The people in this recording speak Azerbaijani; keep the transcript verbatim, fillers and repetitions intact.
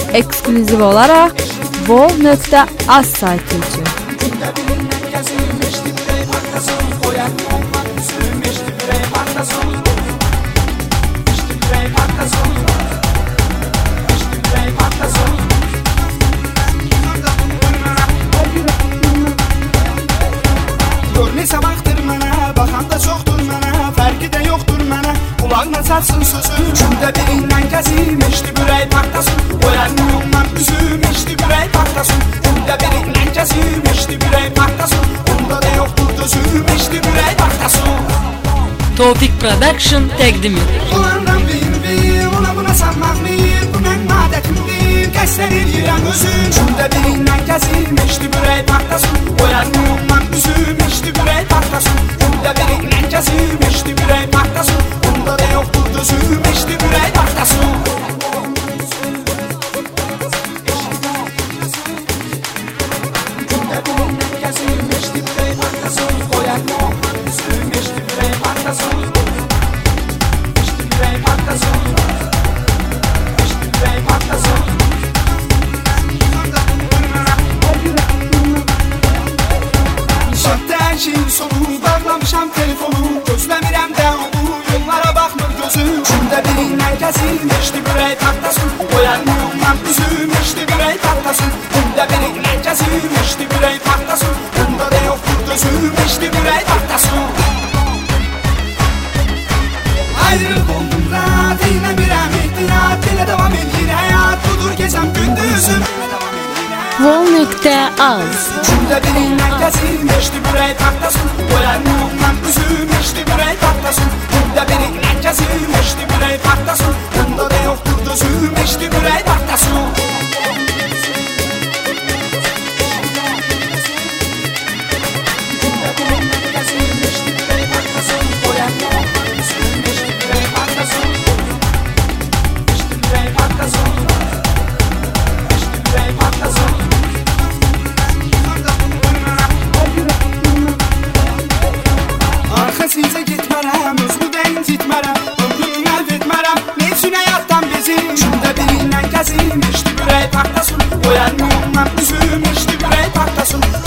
eksklüziv olaraq vol nöqtə az saytı üçün. Kulağına sarsın sözüm, şunda birinden kəsim, eşdi bürək partlasın. Oyanmıyorum üzüm, eşdi bürək partlasın. Şunda birinden kəsim, eşdi bürək partlasın. Onda da yoxdur dözüm, eşdi bürək partlasın. Topik Production təqdim edir. Olandan bir bir, ona buna sanmaq bir, bu mən adətimdir, qəsdən eləyirəm özüm. Şunda birinden kəsim, eşdi bürək partlasın. Oyanmıyorum üzüm, eşdi bürək partlasın. Şunda birinden kəsim, eşdi bürək partlasın. Onda da yoxdur dözüm, eşdi bürək partlasın. Şunda birinden kəsim, eşdi bürək partlasın. Oyanmıyorum üzüm, eşdi bürək partlasın. Eşdi bürək partlasın. Eşdi bürək partlasın. Şəhdə hər şeyin sonu, bağlamışam telefonu, gözləmirəm də onu, yollara baxmır gözüm. Şunda birindən kəsim, eşdi bürək partlasın. Oyanmıyorum üzüm, eşdi bürək partlasın. Şunda birindən kəsim, eşdi bürək partlasın. Bunda da yoxdur dözüm, eşdi bürək partlasın. Ayrılıq oldum rahat, eyləmirəm ehtiyat, elə davam edir həyat, budur gəzəm gündüzüm. vol nöqtə az. Şunda birindən kəsim, eşdi bürək partlasın. Oyanmıyorum üzüm, eşdi bürək partlasın. Şunda birindən kəsim, eşdi bürək partlasın. Bunda da yoxdur dözüm, eşdi bürək partlasın. Şunda birindən kəsim, eşdi bürək partlasın. Oyanmıyorum üzüm, eşdi bürək partlasın. Eşdi bürək partlasın. Eşdi bürək partlasın. Sizə getmərəm, özümü də incitmərəm, ömrümü məhv etmərəm, neyçün həyatdan bezim. Şunda birindən kəsim, eşdi bürək partlasın. Oyanmıyorum üzüm, eşdi bürək partlasın.